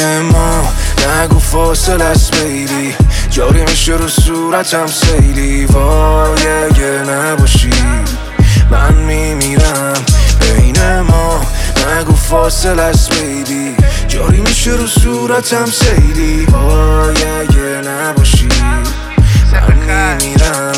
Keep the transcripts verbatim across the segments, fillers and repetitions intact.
بین ما نگو فاصله است بیبی، جاری میشه رو صورتم سیلی. وای اگه نباشی من میمیرم. بین ما نگو فاصله است بیبی، جاری میشه رو صورتم سیلی. وای اگه نباشی من میمیرم.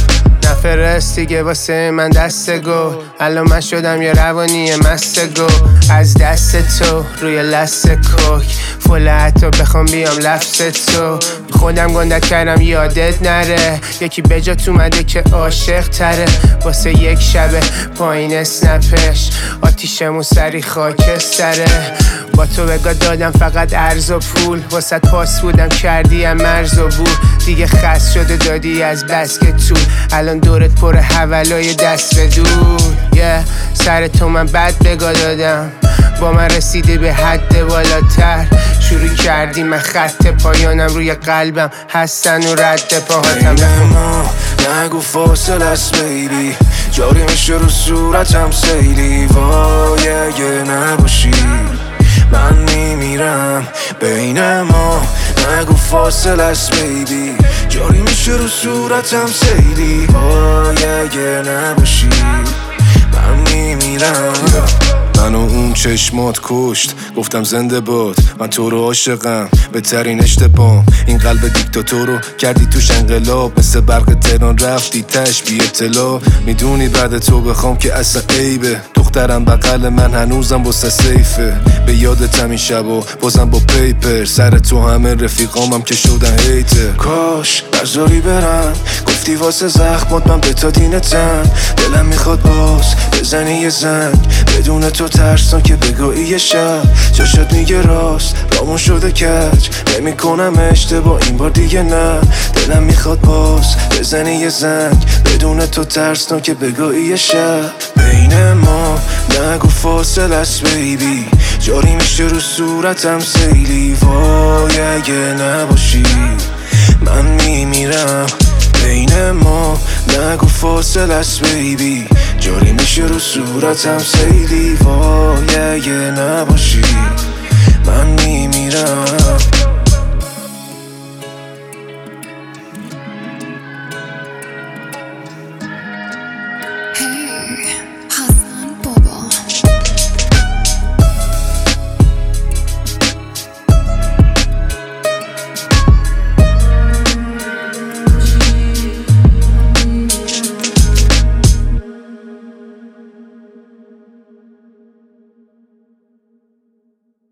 نفرست دیگه واسه من دست گو، الان من شدم یه روانی مست گو. از دست تو روی لست کوک فله حتی بخوام بیام لفظ تو. خودم گندت کردم یادت نره، یکی به جات اومده که عاشق تره. واسه یک شبه پایین اسنپش آتیشمون سری خاکستره. با تو بگاه دادم فقط ارز و پول، واسه پاس بودم کردی هم مرز و بود. دیگه خست شده دادی از بس که طول، الان دورت پر حولای دست به دور. yeah. سر تو من بد بگاه دادم، با من رسیده به حد بالاتر. شروع کردی من خط پایانم روی قلبم هستن و رد پاهاتم. بین ما نگو فاصله است بیبی، جاری میشه رو صورتم سیلی. وای اگه نباشی من میمیرم. بین ما نگو فاصله است بیبی، جاری میشه رو صورتم سیلی. وای اگه نباشی من میمیرم. منو اون چشمات کشت، گفتم زنده باد من تو رو عاشقم. بهترین اشتباه این قلب دیکتاتور رو کردی توش انقلاب. مثل برق تهران رفتی تش بی اطلاع. میدونی بعد تو بخوام که اصلا عیبه، دخترم بغل من هنوزم واسه سیفه. به یادتم این شبا بازم با پیپر، سر تو همه رفیقامم که شدن هیتر. کاش بذاری برم، گفتی واسه زخمات من به تا دینتم. دلم میخواد باز بزنی یه زنگ، بدون تو ترسان که بگاهی یه شب. چشات میگه راست رامون شده کج، نمی کنم اشتباه این بار دیگه نه. دلم میخواد باز بزنی یه زنگ، بدون تو ترسان که بگاهی یه شب. بین ما نگو فاصله است بیبی، جاری میشه رو صورتم سیلی. وای اگه نباشی من میمیرم. بین ما نگو فاصله است بیبی، جاری میشه رو صورتم سیلی. وای اگه نباشی من میمیرم.